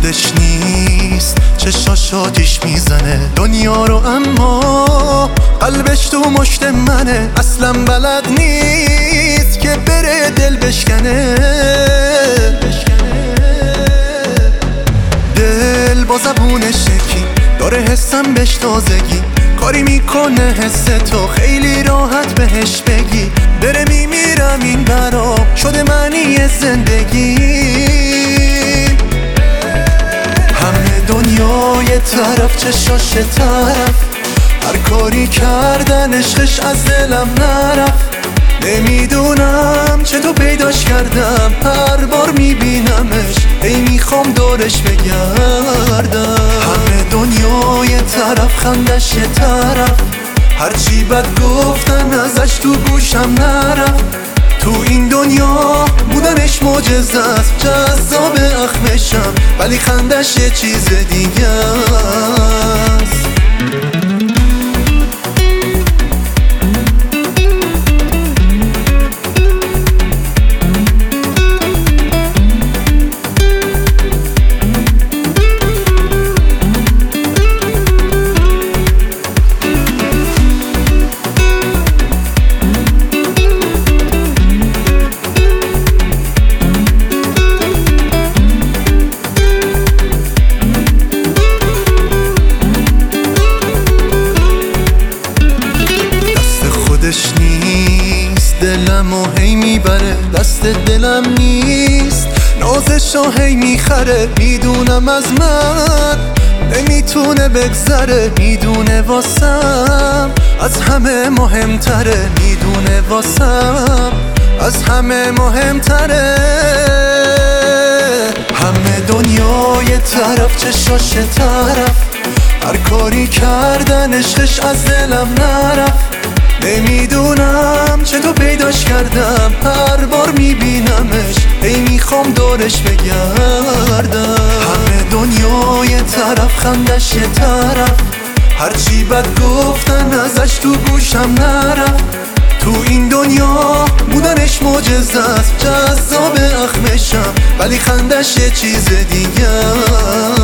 خودش نیست، چشاش آتیش میزنه دنیا رو، اما قلبش تو مشت منه. اصلا بلد نیست که بره دل بشکنه. دل با زبونش یکی داره، حسم بهش تازگی کاری میکنه. حس تو خیلی راحت بهش بگی، داره میمیرم این برام شده معنی زندگی. همه دنیا یه طرف، چشاش یه طرف، هر کاری کردن عشقش از دلم نرفت. نمیدونم چطور پیداش کردم، هر بار میبینمش ای میخوام دورش بگردم. همه دنیا یه طرف، خندش یه طرف، هرچی بد گفتن ازش تو گوشم نرفت. تو این دنیا بودنش معجزه است، جذاب اخمشم ولی خندش یه چیز دیگه است. نیست دلمو هی میبره، دست دلم نیست نازشو هی میخره. میدونم از من نمیتونه بگذره، میدونه واسم از همه مهمتره، میدونه واسم از همه مهمتره. همه دنیا یه طرف، چشاش یه طرف، هر کاری کردن عشقش از دلم نرفت. نمیدونم چطور پیداش کردم، هر بار میبینمش ای میخوام دورش بگردم. همه دنیا یه طرف، خندش یه طرف، هرچی بد گفتن ازش تو گوشم نرفت. تو این دنیا بودنش معجزه است، جذاب اخمشم ولی خندش یه چیز دیگه.